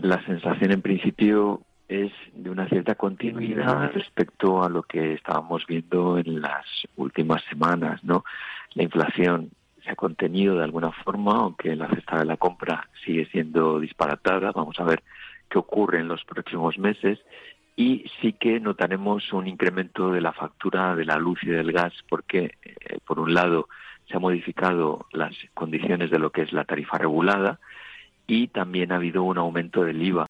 La sensación en principio es de una cierta continuidad respecto a lo que estábamos viendo en las últimas semanas, ¿no? La inflación se ha contenido de alguna forma, aunque la cesta de la compra sigue siendo disparatada. Vamos a ver qué ocurre en los próximos meses. Y sí que notaremos un incremento de la factura de la luz y del gas porque, por un lado, se han modificado las condiciones de lo que es la tarifa regulada y también ha habido un aumento del IVA